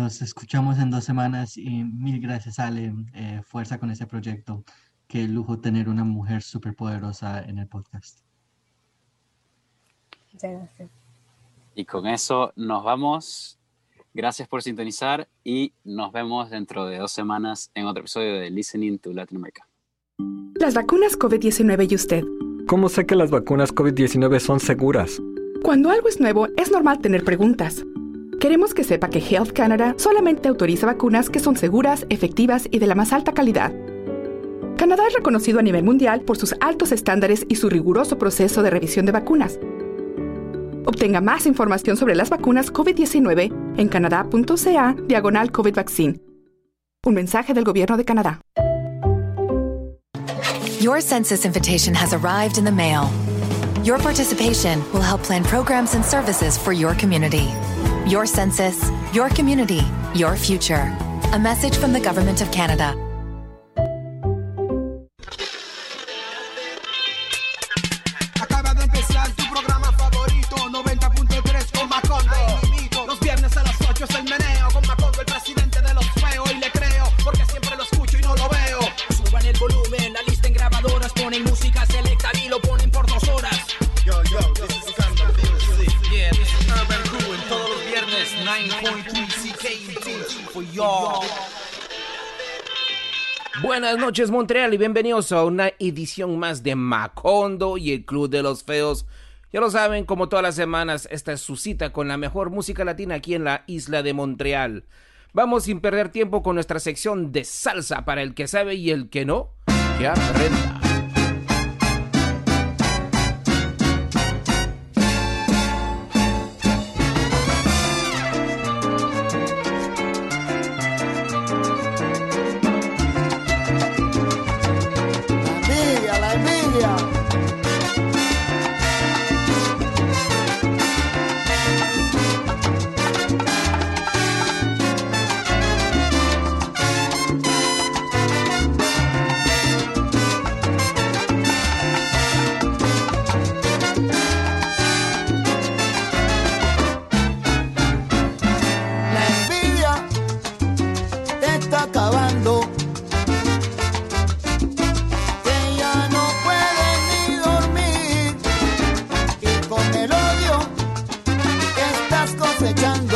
Nos escuchamos en 2 semanas y mil gracias, Ale. Fuerza con ese proyecto. Qué lujo tener una mujer súper poderosa en el podcast. Muchas gracias. Y con eso nos vamos. Gracias por sintonizar y nos vemos dentro de 2 semanas en otro episodio de Listening to Latin America. Las vacunas COVID-19 y usted. ¿Cómo sé que las vacunas COVID-19 son seguras? Cuando algo es nuevo, es normal tener preguntas. Queremos que sepa que Health Canada solamente autoriza vacunas que son seguras, efectivas y de la más alta calidad. Canadá es reconocido a nivel mundial por sus altos estándares y su riguroso proceso de revisión de vacunas. Obtenga más información sobre las vacunas COVID-19 en canadá.ca/COVID Vaccine. Un mensaje del Gobierno de Canadá. Your census invitation has arrived in the mail. Your participation will help plan programs and services for your community. Your census, your community, your future. A message from the Government of Canada. Acaba de empezar tu programa favorito, 90.3 con Macondo. Los viernes a las 8 es el meneo con Macondo, el presidente de los feos. Y le creo, porque siempre lo escucho y no lo veo. Suban el volumen, la lista en grabadoras. Ponen música selecta y lo ponen por 2 horas. Yo, this is Scandal Music. Yeah, this is Urban Crew. En todos los viernes, 9.3 CKUT for y'all. Buenas noches, Montreal, y bienvenidos a una edición más de Macondo y el Club de los Feos. Ya lo saben, como todas las semanas, esta es su cita con la mejor música latina aquí en la isla de Montreal. Vamos sin perder tiempo con nuestra sección de salsa para el que sabe y el que no, que aprenda. La envidia. La envidia te está acabando. Que ya no puedes ni dormir. Y con el odio que estás cosechando,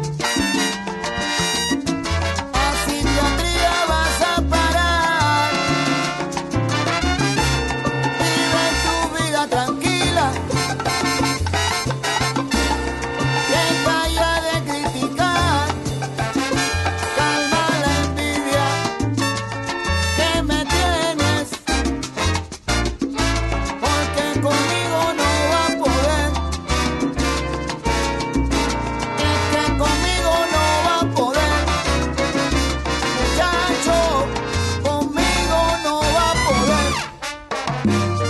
a psiquiatría vas a parar. Vive tu vida tranquila. Deja ya de criticar. Calma la envidia que me tienes, porque conmigo no va a poder. Es que conmigo no va a poder. Muchacho, conmigo no va a poder.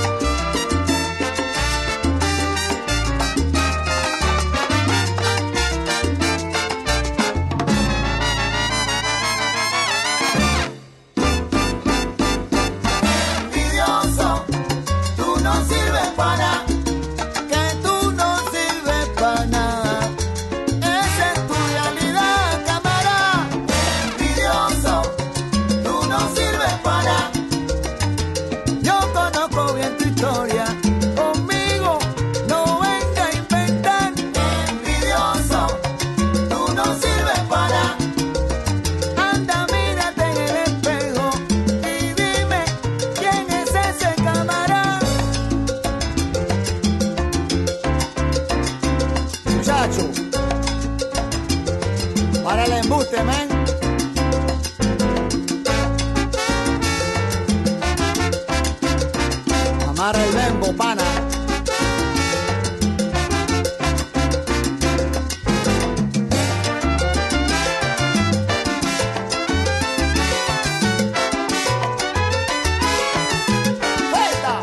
Envidioso, tú no sirves para nada, que tú no sirves para nada. Esa es tu realidad, cámara. Envidioso, tú no sirves para nada. Yo conozco bien tu historia, conmigo no venga a inventar. Envidioso, tú no sirves para nada. Anda, mírate en el espejo y dime quién es ese camarada. Muchacho, para el embuste, man. Amarra el bembo, pana. ¡Vuelta!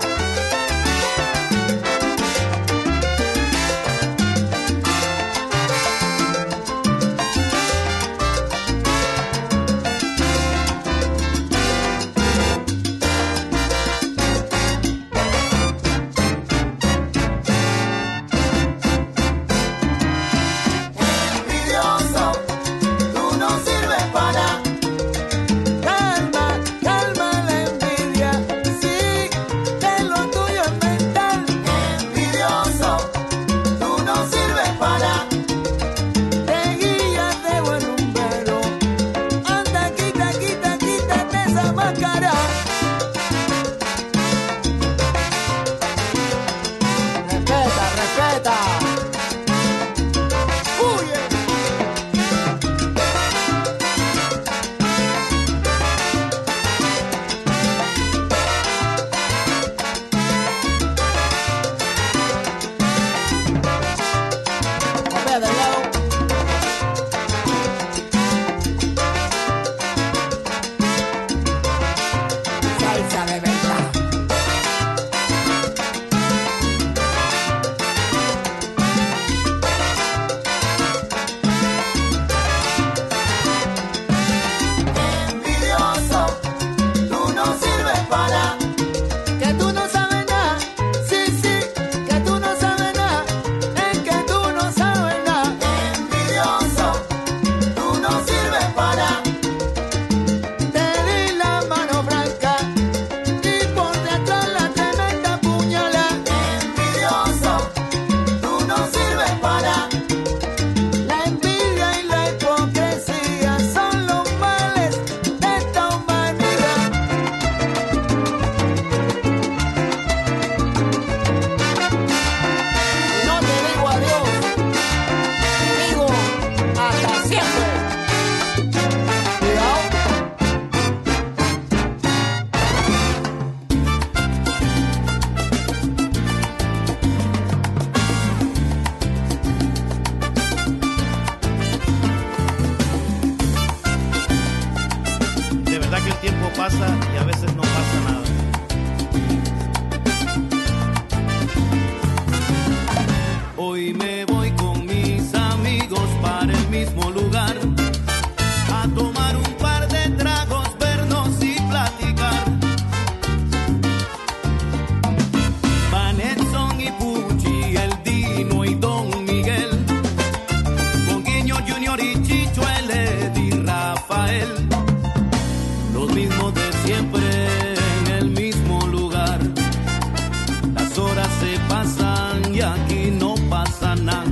pasa y a veces no pasa nada. Hoy me voy con mis amigos para el mismo lugar a tomar un par de tragos, vernos y platicar. Vanetson y Pucci, el Dino y Don Miguel, con Guiño Junior y Chicho, el Eddie, Rafael, los mismos de siempre en el mismo lugar. Las horas se pasan y aquí no pasa nada.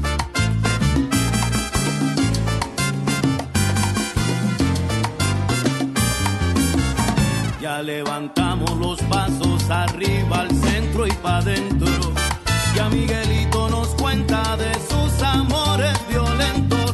Ya levantamos los pasos arriba al centro y pa' dentro. Ya Miguelito nos cuenta de sus amores violentos.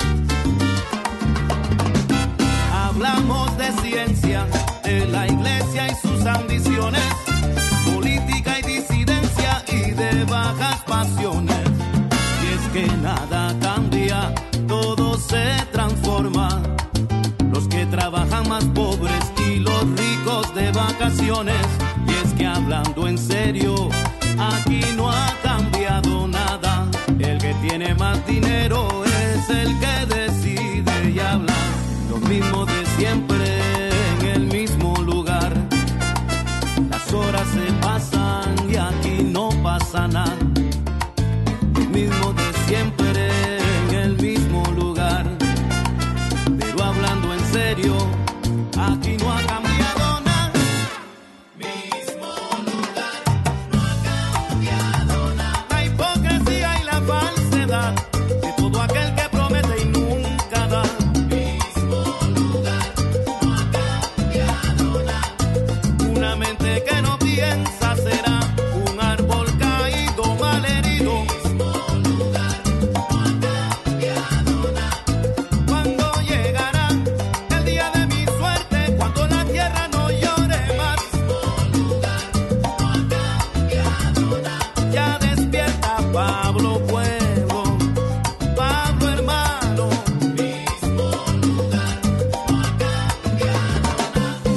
Hablamos de ciencia, de la iglesia y sus ambiciones, política y disidencia y de bajas pasiones. Y es que nada cambia, todo se transforma. Los que trabajan más pobres y los ricos de vacaciones. Y es que hablando en serio, aquí no ha cambiado nada. El que tiene más dinero es el que decide y habla. Lo mismo de siempre en el mismo lugar. Las horas se pasan y aquí no pasa nada. Lo mismo de siempre en el mismo lugar. Pero hablando en serio, aquí no ha cambiado nada. Mismo lugar, no ha cambiado nada. La hipocresía y la falsedad de todo aquel que promete y nunca da. Mismo lugar, no ha cambiado nada. Una mente que no piensa será un árbol caído, malherido. Mismo lugar, no ha cambiado nada. Cuando llegará el día de mi suerte, cuando la tierra no llore más. Mismo lugar, no ha cambiado nada. Ya despierta Pablo Pueblo, Pablo hermano. Mismo lugar, no ha cambiado nada.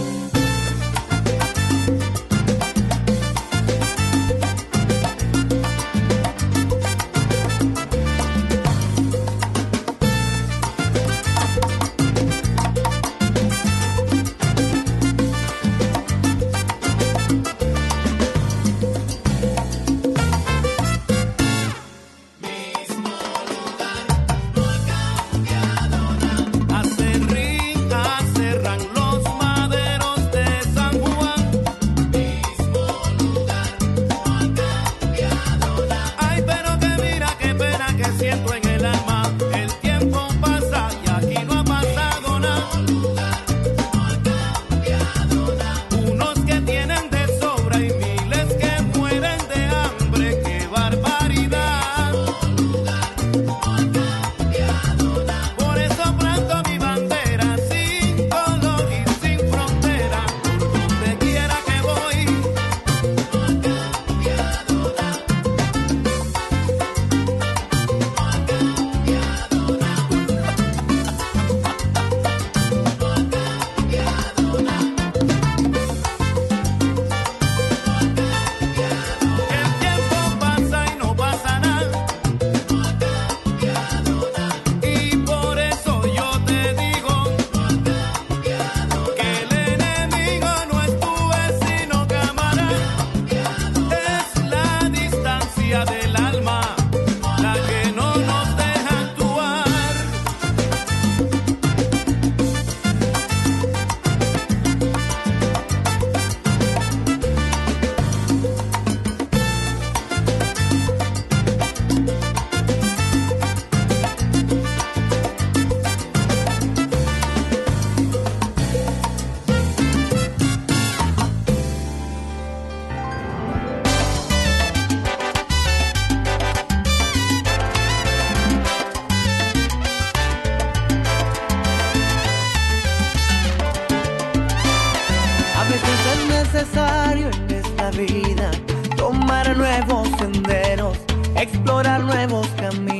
Acerran los maderos de San Juan. Mismo lugar, no ha cambiado nada. Ay, pero que mira, qué pena que siento en el alma. El tiempo pasa y aquí no ha pasado nada. Mismo lugar, no ha cambiado nada. Unos que tienen de sobra y miles que mueren de hambre. ¡Qué barbaridad! Mismo lugar, no ha cambiado nada. Por eso planto mi bandera sin color y sin frontera. Por donde quiera que voy, no ha cambiado nada. El tiempo pasa y no pasa nada. Y por eso yo te digo que el enemigo no es tu vecino, camarada. Es la distancia del alma la que no nos deja actuar. A veces es necesario en esta vida tomar nuevos senderos, explorar nuevos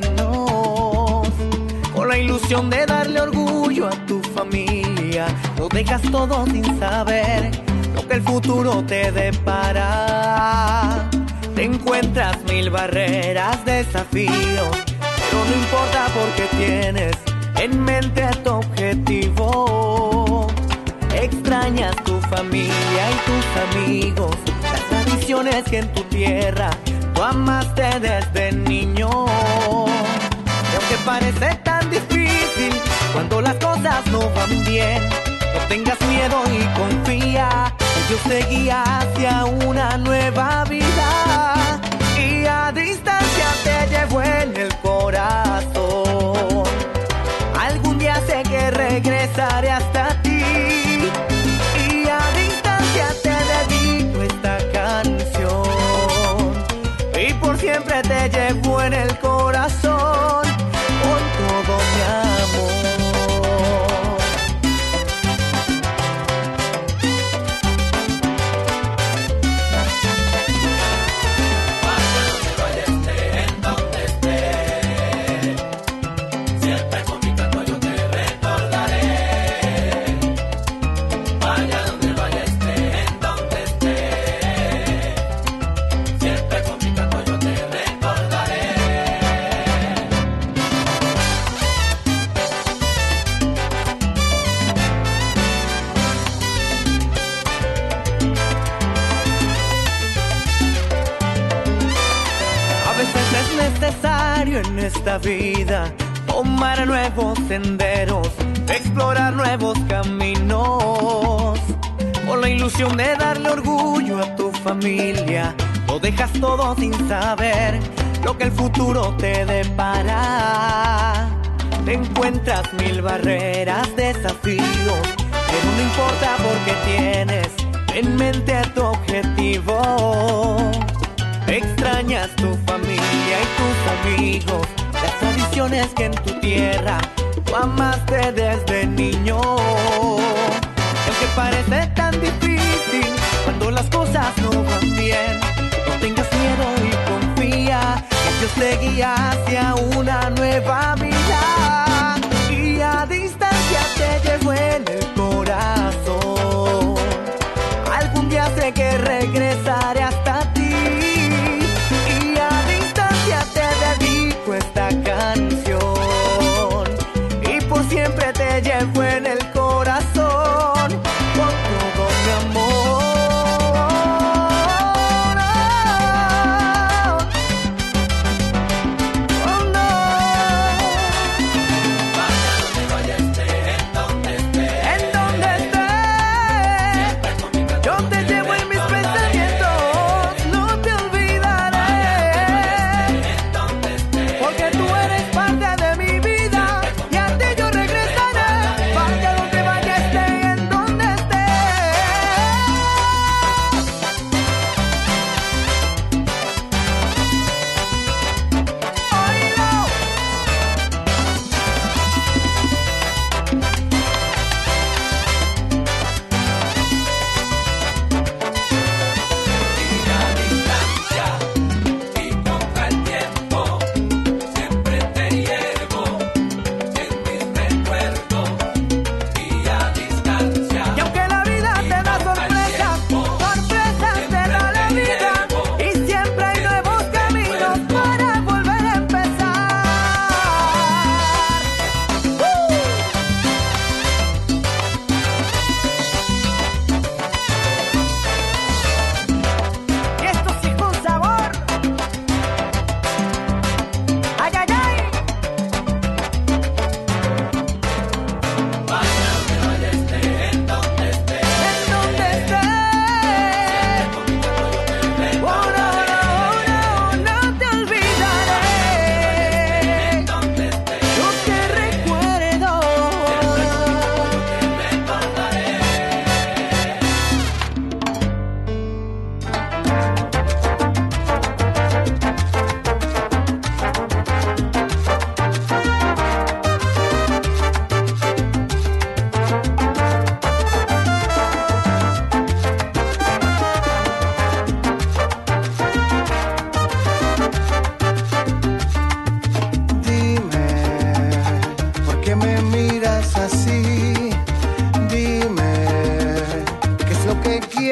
caminos, con la ilusión de darle orgullo a tu familia, no dejas todo sin saber lo que el futuro te depara. Te encuentras mil barreras, desafíos, pero no importa porque tienes en mente tu objetivo. Extrañas tu familia y tus amigos, las tradiciones que en tu tierra tú amaste desde niño. Y aunque parece tan difícil cuando las cosas no van bien, no tengas miedo y confía, que Dios te guía hacia una nueva vida. Y a distancia te llevo en el corazón. Algún día sé que regresaré hasta ti. Y a distancia te dedico esta canción. Y por siempre te llevo en el corazón con todo mi amor. En esta vida, tomar nuevos senderos, explorar nuevos caminos, con la ilusión de darle orgullo a tu familia. Lo dejas todo sin saber lo que el futuro te depara. Te encuentras mil barreras, desafíos, pero no importa porque tienes en mente tu objetivo. Extrañas tu familia y tus amigos, las tradiciones que en tu tierra tú amaste desde niño. Y aunque parece tan difícil cuando las cosas no van bien, no tengas miedo y confía, que Dios te guía hacia una nueva vida. Y a distancia te llevo en el corazón. Algún día sé que regresaré hasta ti. Esta canción y por siempre te llevo en el corazón con todo mi amor. Oh, no.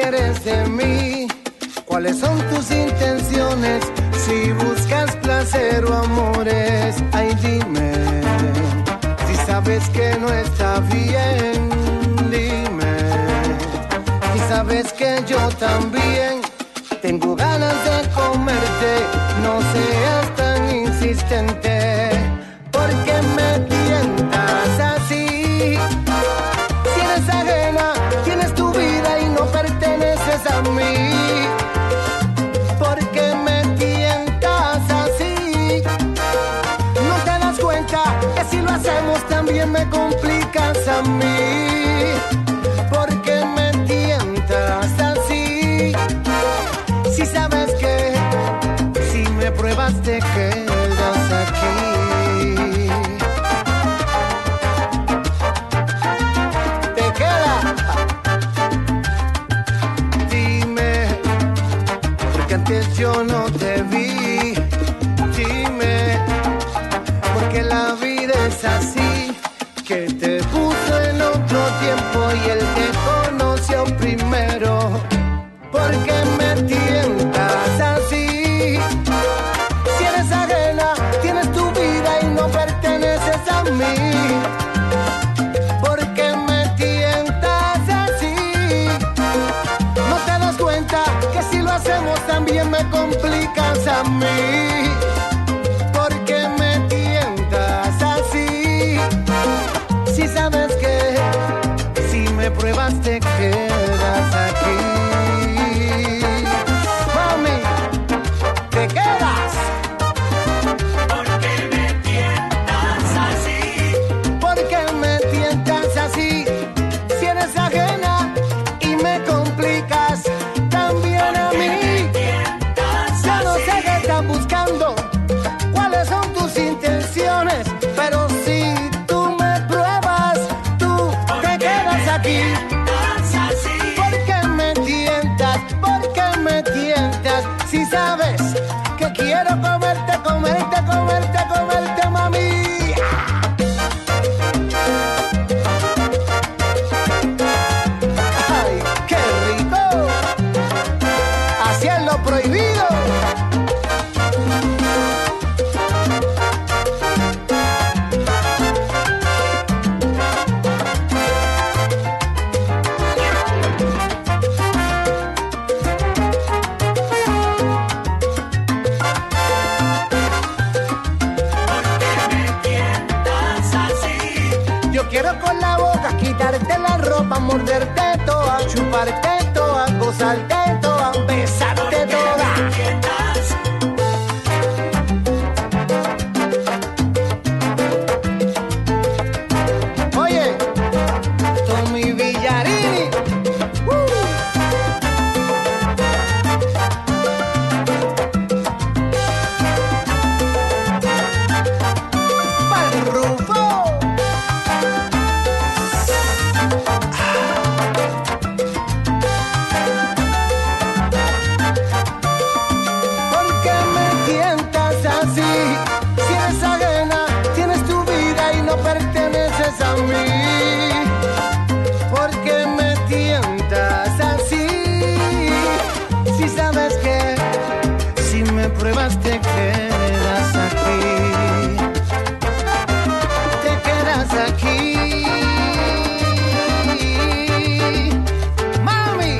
quieres de mí? ¿Cuáles son tus intenciones? Si buscas placer o amores, ay dime. Si sabes que no está bien, dime. Si sabes que yo también tengo ganas de comerte, no seas tan insistente. ¿Por qué me tientas así? Si eres ajena, tienes tu vida y no perteneces a mí. ¿Por qué me tientas así? ¿No te das cuenta que si lo hacemos también me complicas a mí? ¿Por qué me tientas así? Si sabes que si me pruebas te quedas aquí. Te quedas. Dime, porque antes yo no te vi. Dime, porque la vida es así, que te puso en otro tiempo y él te conoció primero. ¿Por qué me tientas así? Si eres ajena, tienes tu vida y no perteneces a mí. ¿Por qué me tientas así? ¿No te das cuenta que si lo hacemos también me complicas a mí? ¿Por qué me tientas así? Si sabes que si me pruebas te quedas aquí. Mami, te quedas. ¿Por qué me tientas así? ¿Por qué me tientas así? Si eres ajena y me complicas también a mí. Ya no sé qué estás buscando, cuáles son tus intenciones, pero si tú me pruebas, tú te quedas aquí. ¿Por qué me tientas? ¿Por qué me tientas? Si sabes que quiero comerte, comerte, comerte, comerte, mami. Ay, qué rico. Así es lo prohibido. Yo quiero con la boca quitarte la ropa, morderte toda, chuparte toda, gozarte toda, besarte toda. Oye, Tommy Villarini. Pa'l Rufo. ¿Por qué me tientas así? Si eres ajena, tienes tu vida y no perteneces a mí. ¿Por qué me tientas así? Si sabes que si me pruebas te quedas aquí. Te quedas aquí. Mami.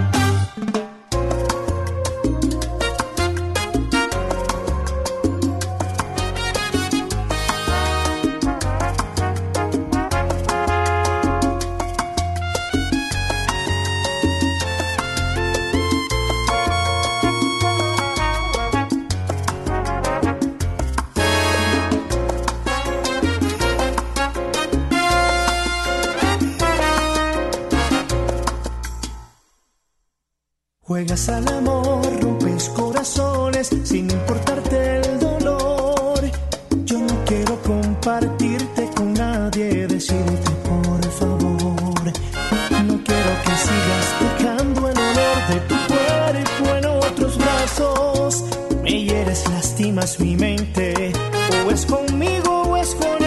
Juegas al amor, rompes corazones sin importarte el dolor. Yo no quiero compartirte con nadie, decirte por favor. No quiero que sigas dejando el olor de tu cuerpo en otros brazos. Me hieres, lastimas mi mente, o es conmigo o es con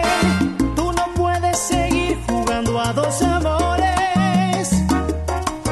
él. Tú no puedes seguir jugando a dos amores.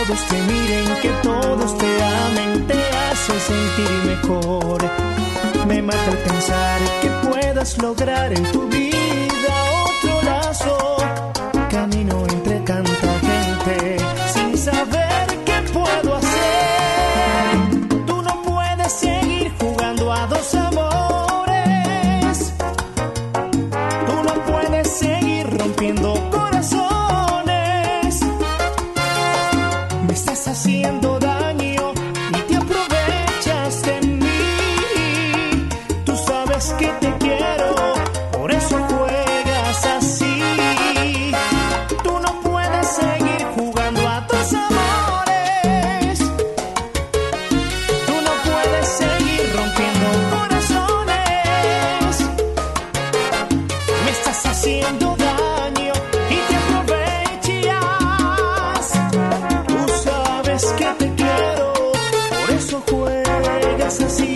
todos te miren, que todos te amen, te hace sentir mejor. Me mata el pensar que puedas lograr en tu vida otro lazo. Camino entre tanta gente sin saber qué puedo hacer. Tú no puedes seguir jugando a dos amores. Tú no puedes seguir rompiendo corazones. Me estás haciendo daño y te aprovechas de mí. Tú sabes que te quiero, por eso juegas así. Tú no puedes seguir jugando a tus amores. Tú no puedes seguir rompiendo corazones. Me estás haciendo daño y te aprovechas. Tú sabes que te quiero, por eso juegas así.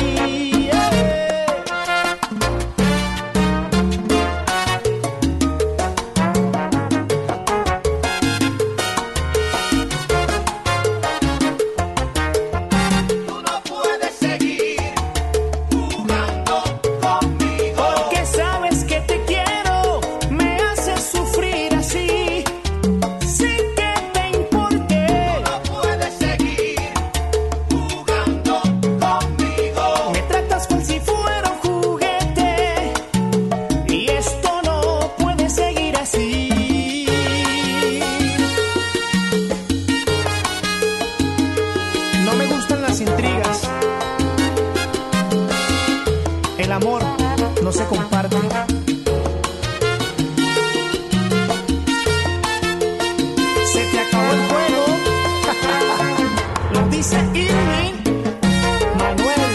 Tú no puedes seguir jugando conmigo. Porque sabes que te quiero, me haces sufrir así, sin que te importe. No puedes seguir jugando conmigo. Me tratas cual si fuera un juguete, y esto no puede seguir así. No me gustan las intrigas. El amor no se comparte. Se te acabó el juego. Lo dice Irving Manuel.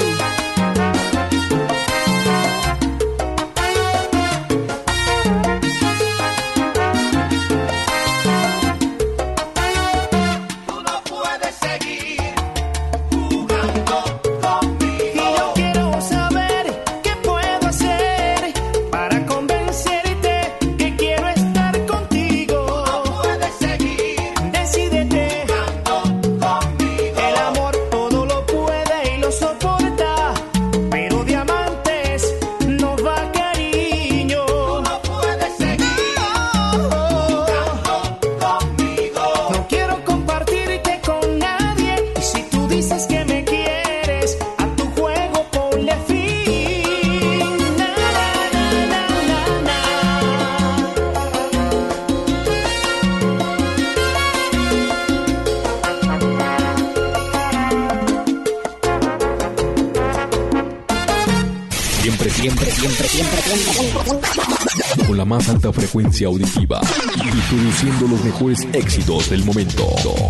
Tú no puedes seguir jugando conmigo. Y yo quiero saber qué puedo hacer para convencerte que quiero estar contigo. No puedes seguir Decídete. jugando conmigo. El amor todo lo puede y lo soporta, pero diamantes no va cariño. No puedes seguir jugando conmigo. No quiero compartirte con nadie, y si tú dices que me quieres, a tu juego ponle fin. Na, na, na, na, na, Siempre. Con la más alta frecuencia auditiva y produciendo los mejores éxitos del momento.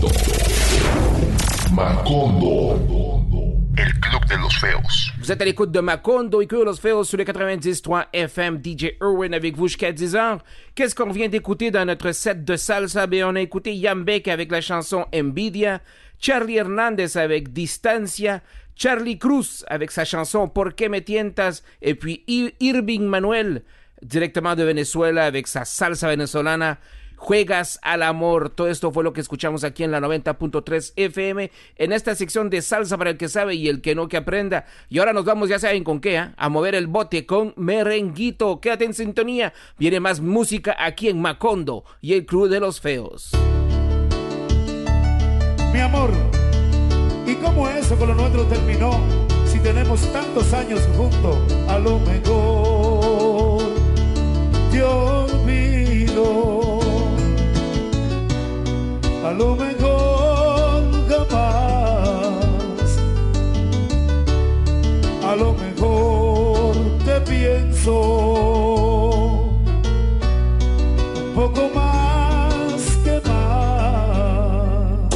Macondo, el club de los feos. Vous êtes à l'écoute de Macondo et que los feos sur le 90.3 FM. DJ Irwin avec vous jusqu'à 10h. Qu'est-ce qu'on vient d'écouter dans notre set de salsa? Ben, on a écouté Yambek avec la chanson Envidia, Charlie Hernandez avec Distancia, Charlie Cruz avec sa chanson Por qué me tientas, et puis Irving Manuel directement de Venezuela avec sa salsa venezolana Juegas al Amor. Todo esto fue lo que escuchamos aquí en la 90.3 FM en esta sección de salsa para el que sabe y el que no que aprenda. Y ahora nos vamos, ya saben con qué, a mover el bote con merenguito. Quédate en sintonía, viene más música aquí en Macondo y el Club de los Feos. Mi amor, ¿y cómo eso con lo nuestro terminó? Si tenemos tantos años juntos, a lo mejor te olvido, a lo mejor jamás, a lo mejor te pienso un poco más que más.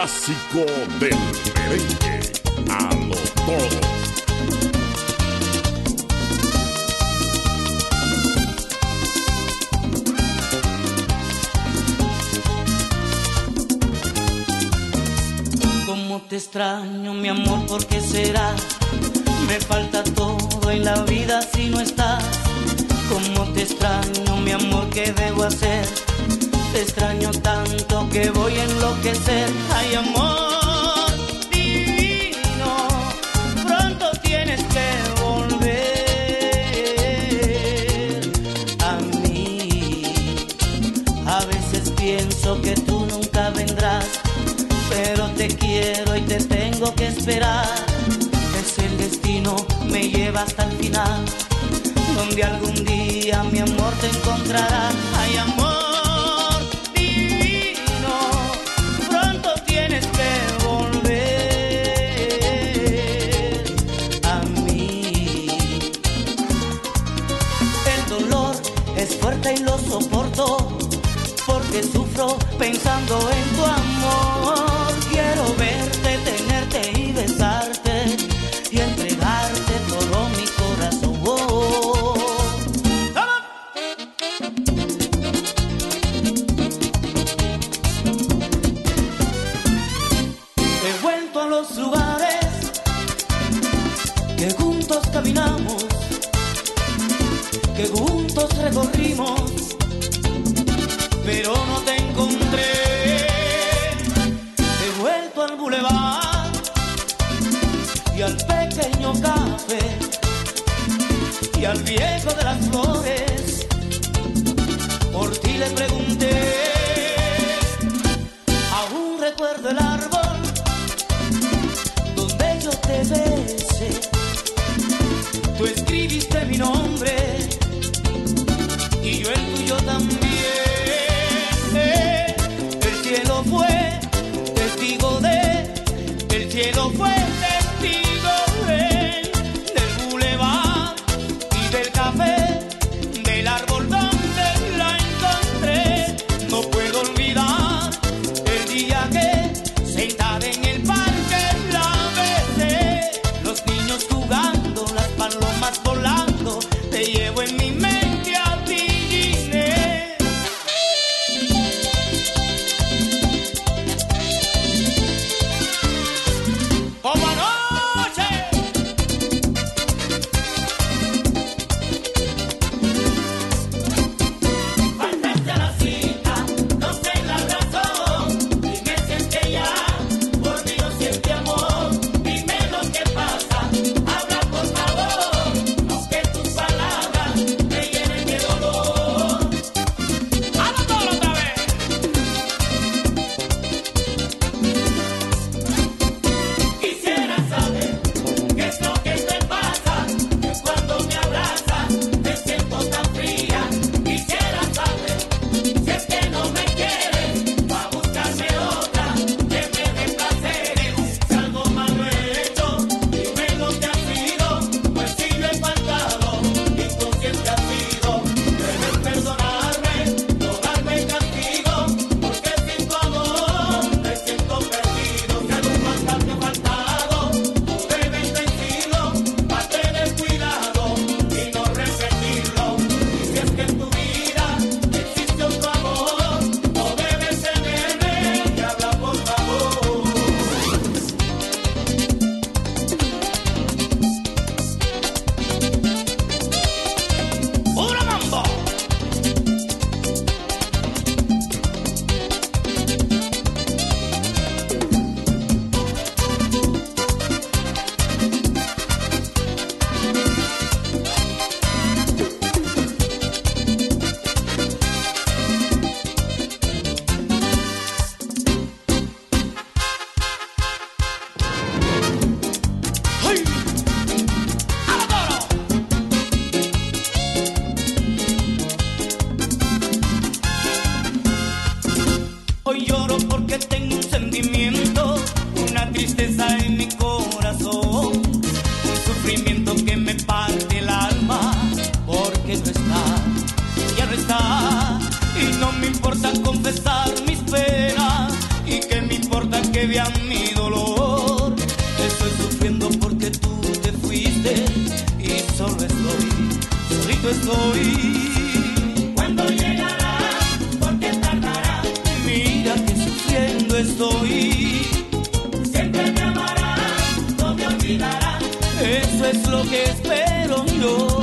clásico del merengue. A lo todo. Cómo te extraño, mi amor, ¿por qué será? Me falta todo en la vida si no estás. Cómo te extraño, mi amor, ¿qué debo hacer? Te extraño tanto que voy a enloquecer. Ay, amor divino, pronto tienes que volver a mí. A veces pienso que tú nunca vendrás, pero te quiero y te tengo que esperar. Es el destino, me lleva hasta el final, donde algún día mi amor te encontrará. Ay, amor divino, pronto tienes que volver a mí. El dolor es fuerte y lo soporto, porque sufro pensando en tu amor. Quiero verte, tenerte y besarte y entregarte todo mi corazón. He vuelto a los lugares que juntos caminamos, que juntos recorrimos, pero no te encontré. He vuelto al bulevar y al pequeño café y al viejo de las flores. Por ti le pregunté, aún recuerdo el árbol donde yo te besé. Tú escribiste mi nombre y yo el tuyo también. El cielo fue testigo el cielo fue testigo del bulevar y del café, del árbol donde la encontré. No puedo olvidar el día que sentada en el parque la besé. Los niños jugando, las palomas volando, te llevo en mi mente a ti, Ginés. ¡Como anoche! Faltaste a la cita, no sé la razón. Dime si es que ya por mí no siente amor. Dime lo que pasa, habla por favor, aunque tus palabras me llenen de dolor. ¡Habla todo otra vez! Quisiera saber qué es lo que te pasa, que cuando me abrazas me siento tan fría. Quisiera saber si es que no me quieres, va a buscarme otra que me dé placeres. Si algo malo he hecho, dime lo que ha sido, pues si yo he faltado, inconsciente ha sido. Debes perdonarme, no darme castigo, porque sin tu amor me siento perdido. Si algo falta te ha faltado, tú debes decirlo, para tener cuidado y no repetirlo. Y si es que en tu vida existe otro amor, no debes tenerme y habla por favor. ¡Puro mambo! ¡Ay! ¡A lo toro! Hoy lloro porque tengo un sentimiento, una tristeza en mi corazón, un sufrimiento que me parte el alma, porque no está, ya no está. Y no me importa confesar mis penas, y que me importa que vean estoy. ¿Cuándo llegará? ¿Por qué tardará? Mira que sufriendo estoy. Siempre me amará, no me olvidará. Eso es lo que espero yo.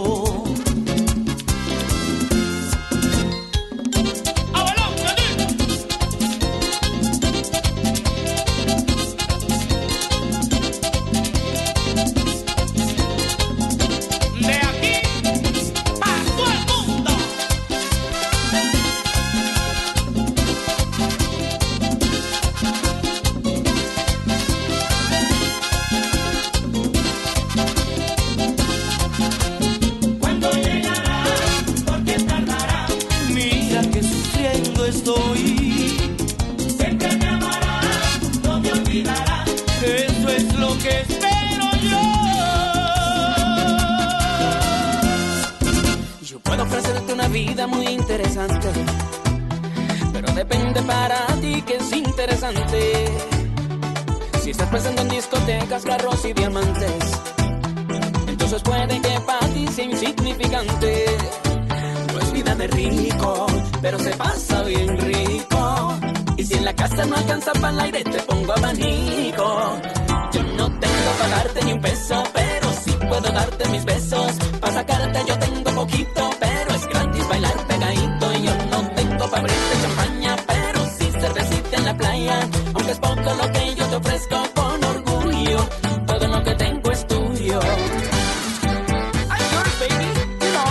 Vida muy interesante, pero depende para ti que es interesante. Si estás pensando en discotecas, carros y diamantes, entonces puede que para ti sea insignificante. No es vida de rico, pero se pasa bien rico. Y si en la casa no alcanza para el aire, te pongo abanico. Yo no tengo para darte ni un peso, pero sí puedo darte mis besos. Para sacarte yo tengo poquito, pero es gratis bailar pegadito. Y yo no tengo para abrirte champaña, pero sí cervecita en la playa. Aunque es poco lo que yo te ofrezco con orgullo, todo lo que tengo es tuyo. I'm yours, baby, you know.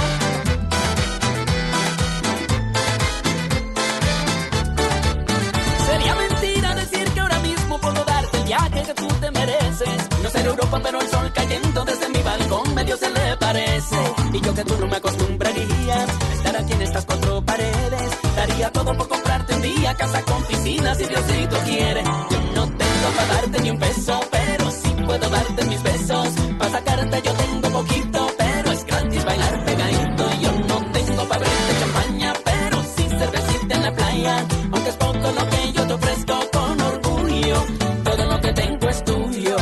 Sería mentira decir que ahora mismo puedo darte el viaje que tú te mereces. No ser Europa, pero el sol cayendo desde mi balcón medio se le parece. Y yo que tú no me acostumbraría a estar aquí en estas cuatro paredes. Daría todo por comprarte un día, casa con piscina si Diosito quiere. Yo no tengo para darte ni un peso, pero sí puedo darte mis besos. Para sacarte yo tengo poquito, pero es gratis bailar pegadito. Yo no tengo para abrirte champaña, pero sí cervecita en la playa. Aunque es poco lo que yo te ofrezco con orgullo, todo lo que tengo es tuyo.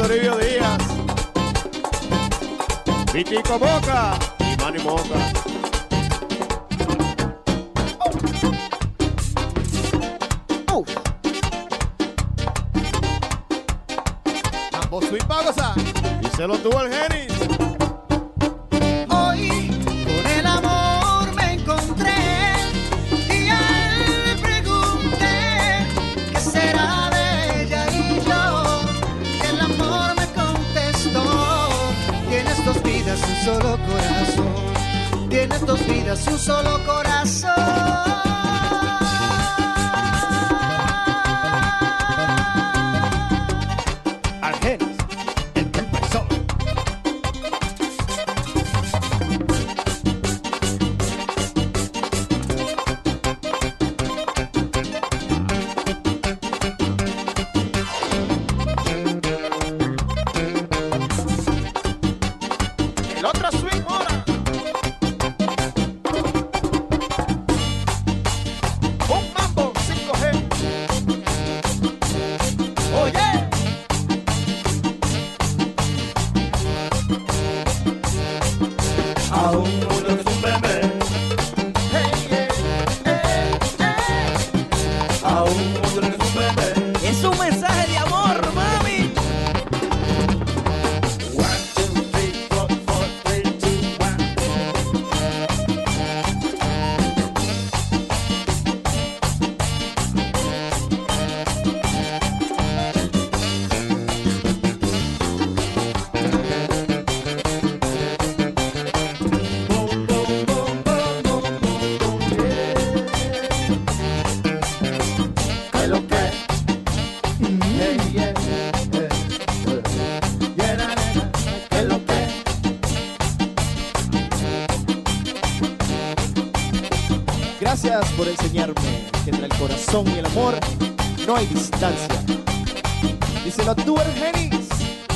Toribio Díaz, Vitico Boca y Manny Moca. Ambos Sweet Pagosa y se lo tuvo el Genis. Hoy con el amor me encontré y a él le pregunté qué será de ella y yo. El amor me contestó: tienes dos vidas, un solo corazón. Tienes dos vidas, un solo corazón. Es un mensaje de amor, mami. Gracias por enseñarme que entre el corazón y el amor no hay distancia. Díselo tú, el Genis.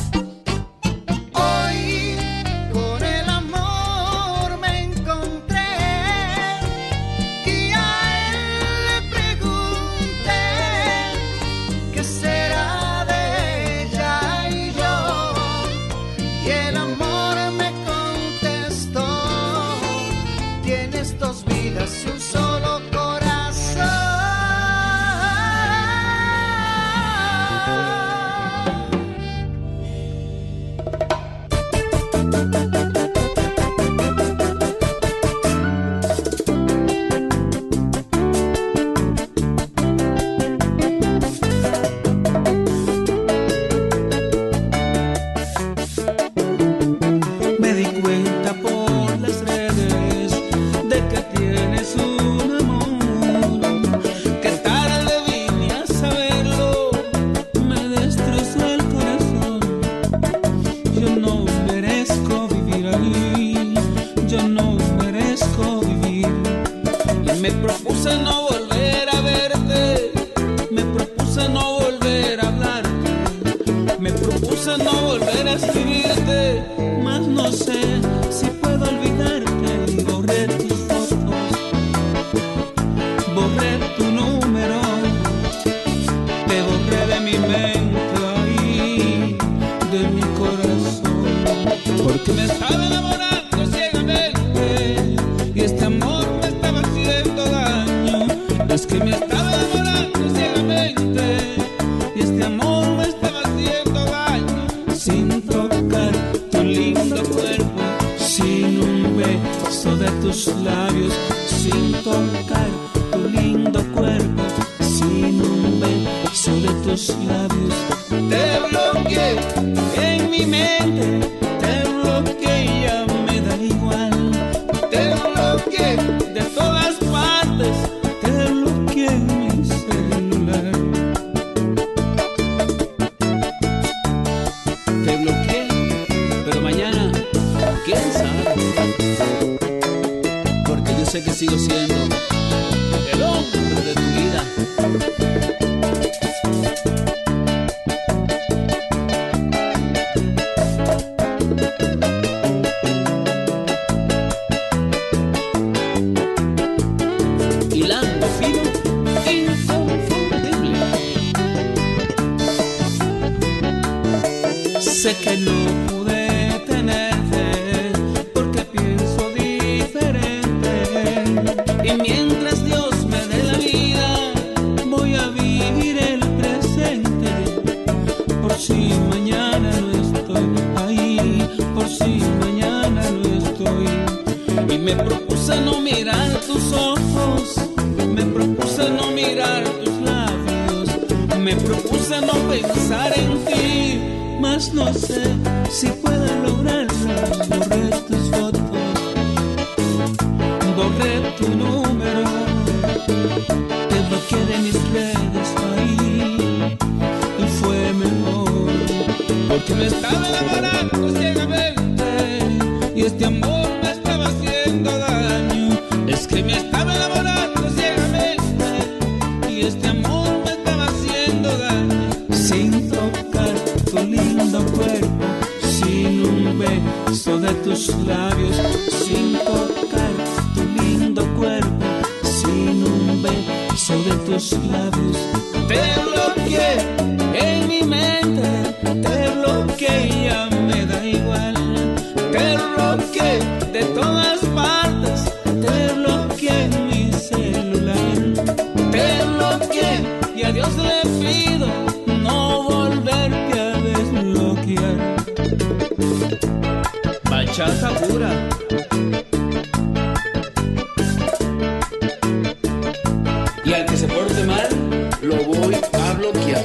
Hoy con el amor me encontré y a él le pregunté qué será de ella y yo. Y el amor me contestó: tienes dos vidas y un solo corazón. Me di cuenta por las redes de que tienes un amor, que tarde vine a saberlo, me destrozó el corazón. Yo no merezco vivir ahí, yo no merezco vivir. Y me propuse no volver a verte, me propuse no volver a hablarte, me propuse no volver a escribirte, mas no sé si puedo olvidarte. Y borré tus fotos, borré tu número, te borré de mi mente ahí, de mi corazón, porque me estaba enamorando ciegamente y este amor me estaba haciendo daño. Es que me estaba enamorando ciegamente y este amor me estaba haciendo daño, sin tocar tu lindo cuerpo, sin un beso de tus labios, sin tocar tu lindo cuerpo, sin un beso de tus labios. Te bloqueé en mi mente, te bloqueé, ya me da igual. Te bloqueé de todas partes, te bloqueé en mi celular. Te bloqueé, pero mañana, quién sabe, porque yo sé que sigo siendo el hombre de tu vida. Hilando fino, inconfundible. que no pude tenerte porque pienso diferente. Y mientras Dios me dé la vida, voy a vivir el presente. Por si mañana no estoy ahí, por si mañana no estoy. Y me propuse no mirar tus ojos, me propuse no mirar tus labios, me propuse no pensar en ti, mas no sé si puedo lograrlo. Borré tus fotos, borré tu número, te bloqueé de mis redes ahí, y fue mejor, porque me estaba enamorando ciegamente, y este amor me estaba haciendo daño. Es que me estaba enamorando ciegamente, y este amor me estaba haciendo daño. Sin tocar tu lindo cuerpo, sin un beso de tus labios, sin tocar tu lindo cuerpo, sin un beso de tus labios. Te bloqueé en mi mente, te bloqueé y ya me da igual. Te bloqueé de todas partes, te bloqueé en mi celular. Te bloqueé y a Dios le pido no volverte a desbloquear. Bachata pura. Y al que se porte mal, lo voy a bloquear.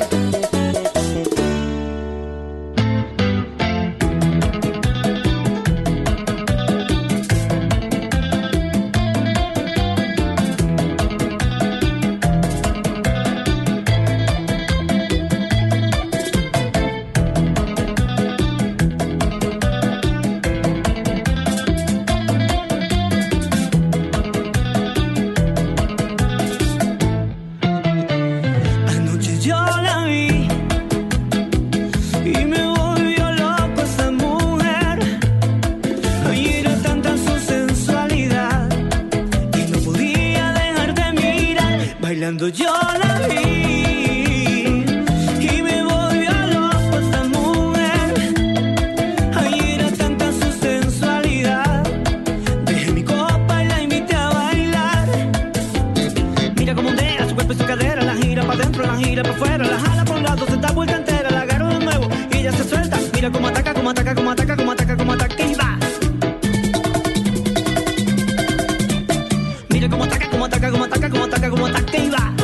Yo la vi y me volvió loco esta mujer. Ay, era tanta su sensualidad. Dejé mi copa y la invité a bailar. Mira cómo ondea su cuerpo y su cadera, la gira para adentro, la gira para afuera, la jala por un lado, se da vuelta entera, la agarro de nuevo y ella se suelta. Mira cómo ataca, cómo ataca, cómo ataca, cómo ataca, cómo ataca y va. Mira cómo ataca, cómo ataca, cómo ataca, cómo ataca, cómo ataca y va.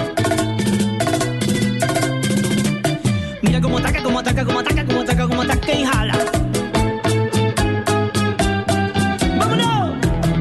Mira cómo ataca, cómo ataca, cómo ataca, cómo ataca, cómo ataca y jala. ¡Vámonos!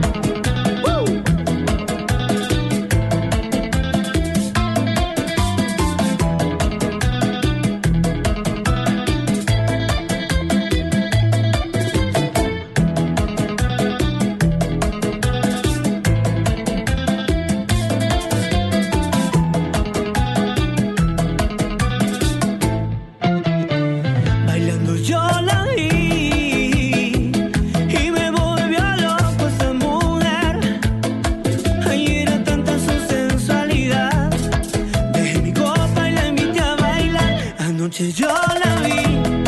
Yo la vi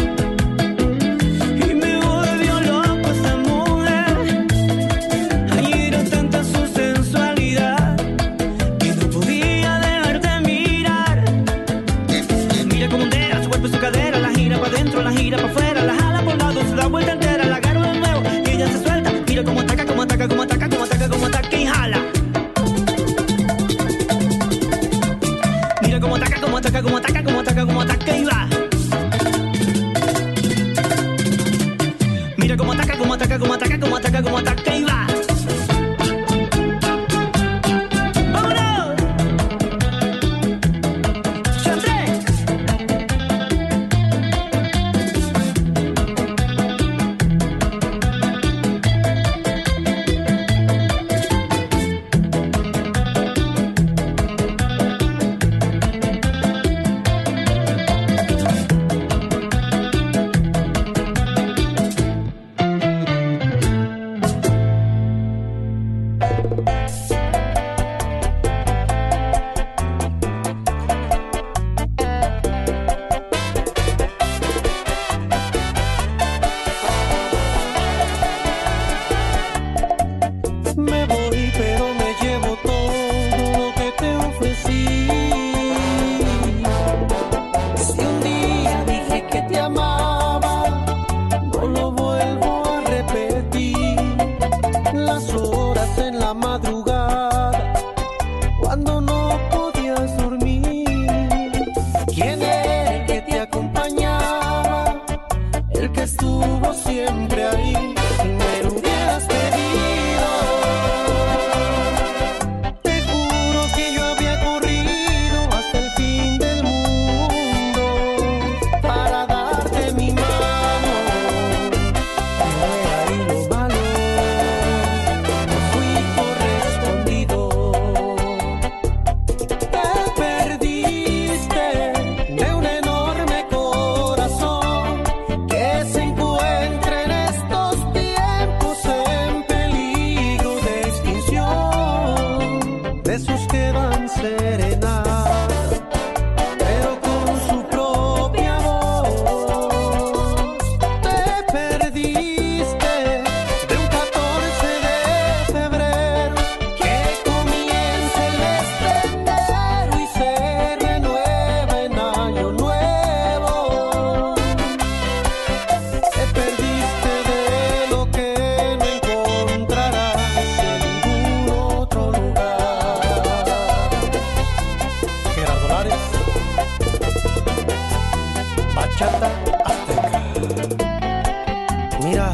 y me volvió loco esa mujer. Ay, era tanta su sensualidad que no podía dejar de mirar. Mira cómo ondea su cuerpo y su cadera, la gira para adentro, la gira para afuera, la jala por lados, se da vuelta entera, la agarro de nuevo y ella se suelta. Mira cómo ataca, cómo ataca, cómo ataca, cómo ataca, cómo ataca y jala. Mira cómo ataca, cómo ataca, cómo ataca, cómo ataca, cómo ataca y va. Mira cómo ataca, cómo ataca, cómo ataca, cómo ataca, cómo ataca y va. ¡Vámonos! ¡Chantre!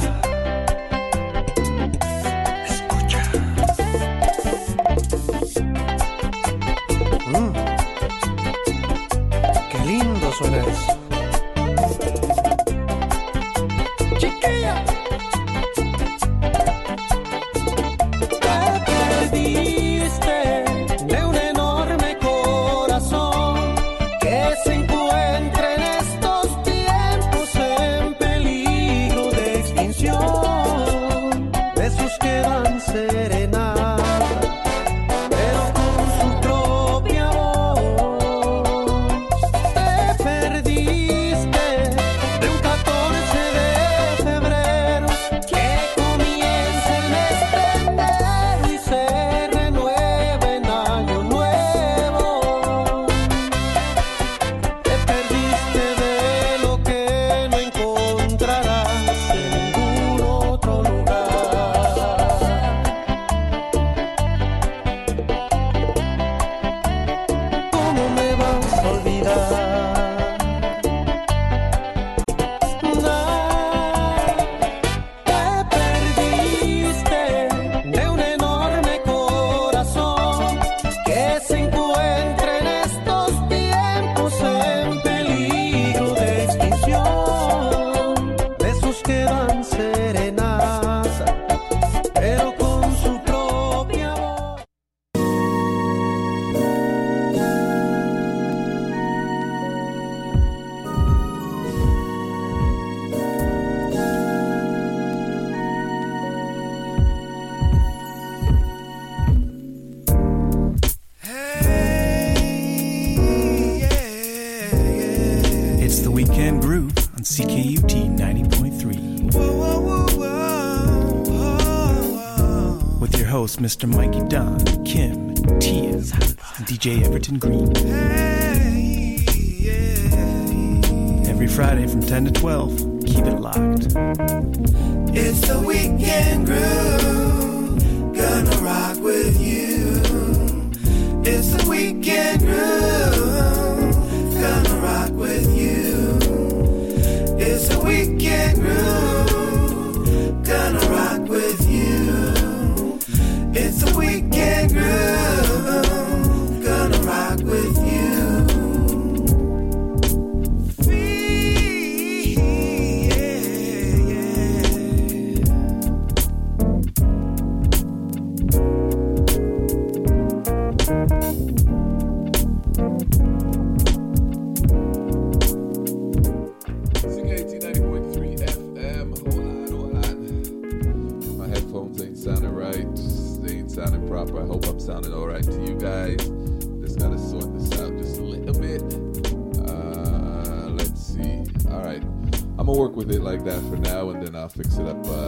Qué lindo suena eso. Chiquilla. Te perdiste de un enorme corazón que se encuentra en estos tiempos en peligro de extinción. De esos que dan serenata, pero con su propia voz. Te perdiste de un 14 de febrero que comienza el mes de enero y se renueva en año nuevo. Te perdiste de lo que no encontrarás en ningún otro lugar. ¿Cómo me vas a olvidar? Te perdiste de un enorme corazón que se encuentra en estos tiempos en peligro de extinción. De esos que dan serenata, pero con su propia voz. It's the Weekend Groove on CKUT 90.3. With your host, Mr. Mikey Don, Kim, Tia, and DJ Everton Green. Every Friday from 10 to 12, keep it locked. It's the weekend groove, gonna rock with you. It's the weekend groove, gonna rock with you. It's the weekend groove, gonna rock with you. It's the weekend groove, gonna rock with you. CKUT 90.3 FM. Hold on. My headphones ain't sounding right. They ain't sounding proper. I hope I'm sounding all right to you guys. Just gotta sort this out just a little bit. Let's see. All right. I'm gonna work with it like that for now, and then I'll fix it up.